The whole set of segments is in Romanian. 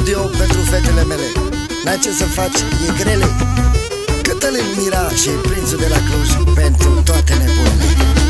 studio pentru fetele mele. N-ai ce să faci, e grele. Cătălin Mira și prințul de la Cluj pentru toate nebunele.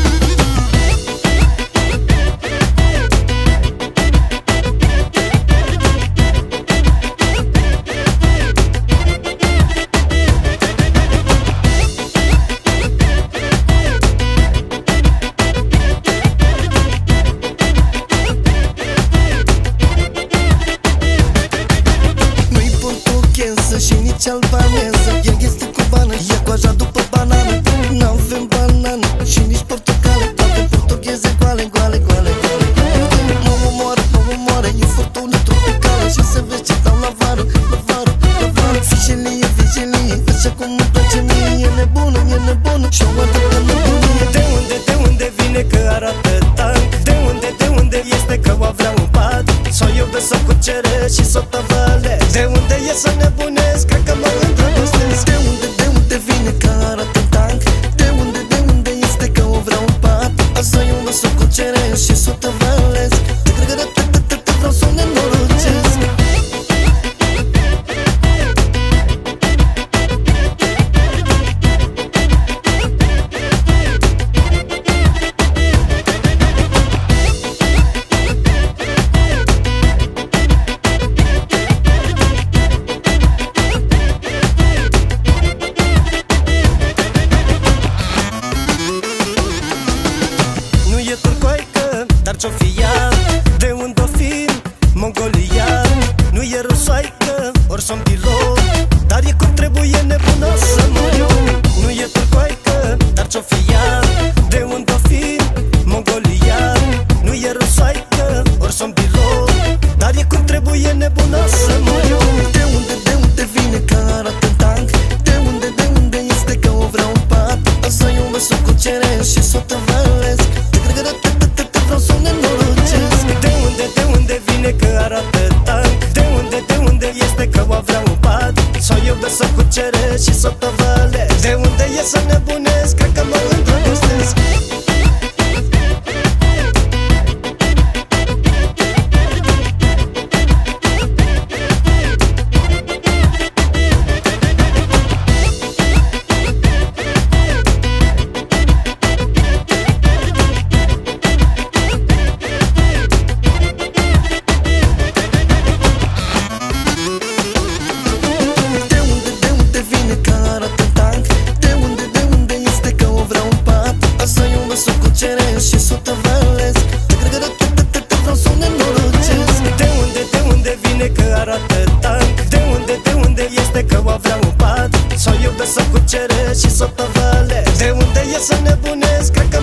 Și nici albaneză, ea este cubană, ia coaja după banană. N-avem banană și nici portocale, avem portugheze goale, goale, goale, goale. Mă omoară, e furtună tropicală și să vezi ce dau la vară, la vară, la vară. Vigilie, vigilie, așa cum îmi place mie, e nebună și o arată pe nebunie. De unde vine că arată tank? De unde este că o vreau în pat? S-o iubesc, s-o cucere și s-o tăvălesc. De unde e să nebunesc? Cred că mă îndrăgostesc. De unde vine că arată tank? De unde este că o vreau în pat? Să iubesc, s-o cucere și s-o tăvălesc. Vreau să o nenorocesc. Dar ce-o fi ea? De unde-o fi? Mongolian. Nu e rusoaică, ori somdilo, dar e cum trebuie, nebună să mor eu. Nu e turcoaică, dar ce-o fi ea? De unde-o fi? Mongolian. Nu e rusoaică, ori somdilo, dar e cum trebuie, nebună să mor eu. De unde vine că arată tank? De unde este că o vreau în pat? Să iubesc, s-o cucere și s-o tăvălesc. Vreau să o nenorocesc. De unde vine că arată tank? De unde este că o vreau în pat? S-o iubesc, s-o cucere și s-o tăvălesc. De unde e să nebunesc? Cred că mă îndrăgostesc. S-o cucere și s-o tăvălesc. Vreau să o nenorocesc. De unde vine că arată tank? De unde este că o vreau în pat? S-o iubesc, s-o cucere și s-o tăvălesc. De unde e să nebunesc? Cred că